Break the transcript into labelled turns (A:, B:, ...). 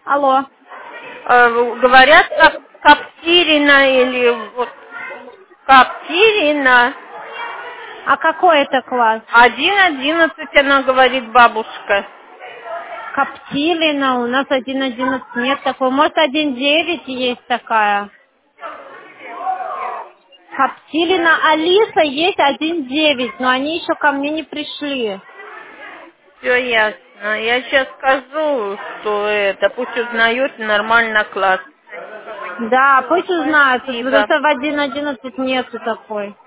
A: Алло.
B: Говорят, Каптирина или вот Каптирина.
A: А какой это класс?
B: 1:11, она говорит, бабушка.
A: Коптилина, у нас 1.11 нет такой. Может, 1.9 есть такая. Коптилина, Алиса есть 1.9, но они еще ко мне не пришли.
B: Все ясно. Я сейчас скажу, что это, пусть узнают нормально класс.
A: Да, пусть узнают, потому
B: Спасибо.
A: что в 1.11 нету такой.